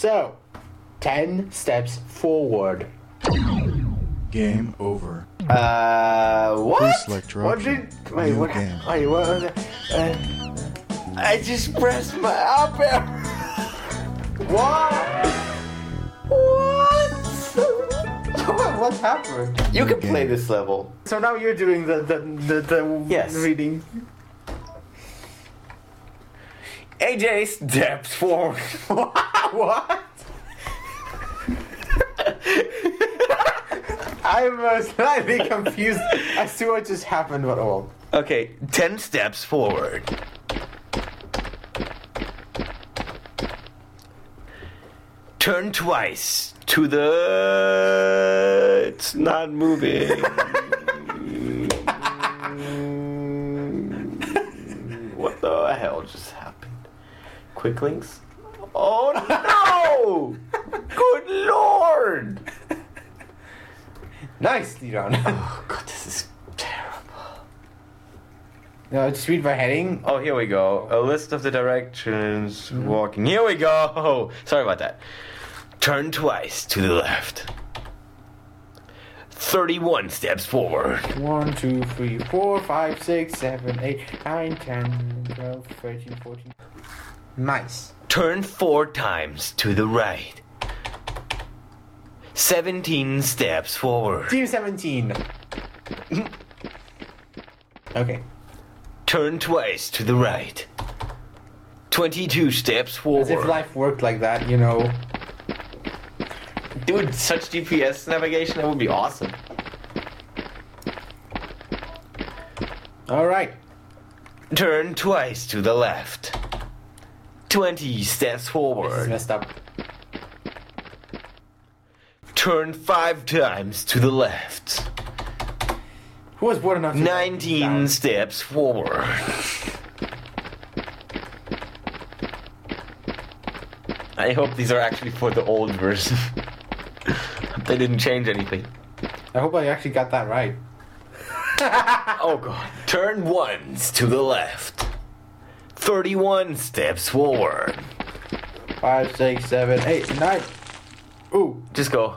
So, 10 steps forward. Game over. What? Please select your What option. did... Wait, New what? game. Wait, what was it? I just pressed my up arrow. What? What happened? You can play this level. So now you're doing the Yes. reading. AJ steps forward. What? I'm slightly confused as to what just happened at all. Okay, 10 steps forward. Turn twice to the... It's not moving. What the hell just happened? Quick links? Oh no! Good lord! Nicely done. Oh god, this is terrible. No, just read by heading. Oh, here we go. A list of the directions walking. Here we go. Sorry about that. Turn twice to the left. 31 steps forward. 1, 2, 3, 4, 5, 6, 7, 8, 9, 10, 12, 13, 14. Nice. Turn 4 times to the right. 17 steps forward. Team 17. Okay. Turn twice to the right. 22 steps As forward. if life worked like that, you know. Dude, such GPS navigation, that would be awesome. Alright. Turn twice to the left. 20 steps This is forward. messed up. Turn 5 times to the left. Who was born enough to 19 steps forward. I hope these are actually for the old version. They didn't change anything. I hope I actually got that right. Oh god. Turn once to the left. 31 steps forward. 5, 6, 7, 8, 9. Ooh. Just go.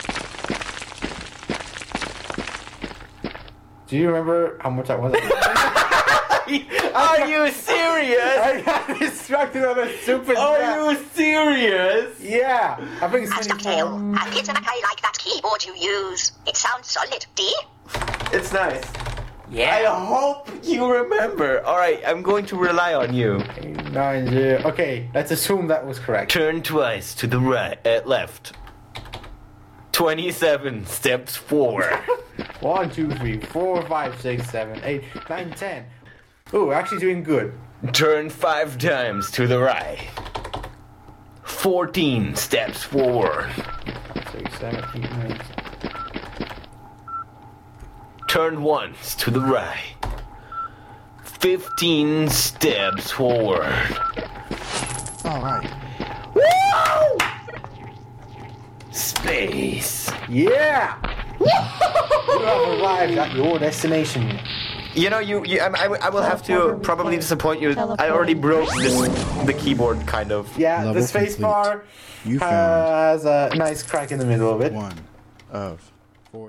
Do you remember how much I was? Are you serious? I got distracted on a stupid map. Are you serious? Yeah. I think it's Master Phil, and it's an I like that keyboard you use. It sounds solid, D. It's nice. Yeah. I hope you remember. Alright, I'm going to rely on you. 8, 9, 0. Okay, let's assume that was correct. Turn twice to the right, left. 27 steps forward. 1, 2, 3, 4, 5, 6, 7, 8, 9, 10. Ooh, we're actually doing good. Turn 5 times to the right. 14 steps forward. 6, 7, 8, 9. Turn once to the right. 15 steps forward. Alright. Woo! Space. Yeah! You have arrived at your destination. You know, I will have to probably disappoint you. I already broke the keyboard, kind of. Yeah, Level the space complete. bar You found has a nice crack in the middle of it. 1 of